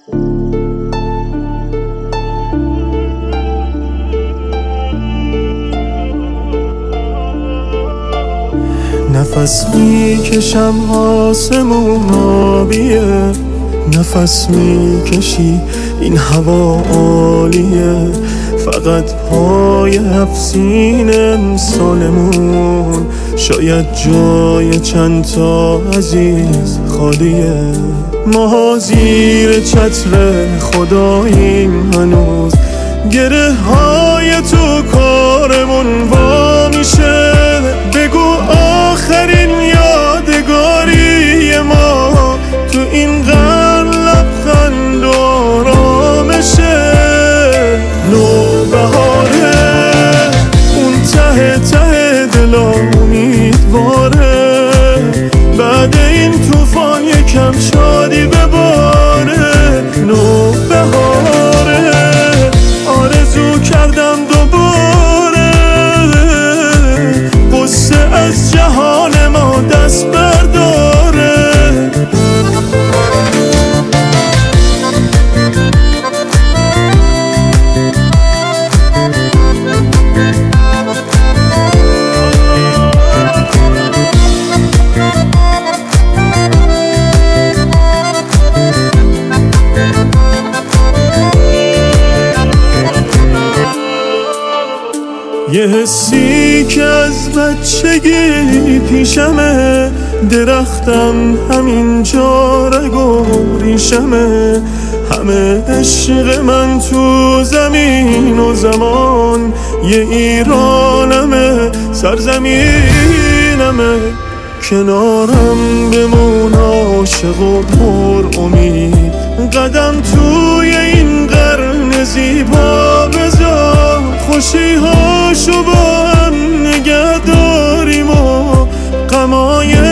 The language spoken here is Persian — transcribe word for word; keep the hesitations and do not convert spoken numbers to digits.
نفس میکشم آسمون آبیه، نفس میکشی این هوا عالیه، فقط پای هفسین امسالمون شاید جای چند تا عزیز خالیه. ما زیر چتر خداییم هنوز، گره های تو کارمون وا میشه. بگو آخرین یادگاری ما تو این قرن لبخند و آرامشه. نوبهاره اون ته ته دلا امیدواره، بعد این طوفان یکم شادی بباره. نوبهاره آرزو کردم دوباره قصه از جهان ما دست برداره. یه حسی که از بچگی پیشمه، درختم همینجا رگ و ریشمه. همه عشق من تو زمین و زمان، یه ایرانمه سرزمینمه. کنارم بمون عاشق و پر امید، قدم توی این قرن زیبا بذار. خوشی هاشو با هم نگه داریم و غمای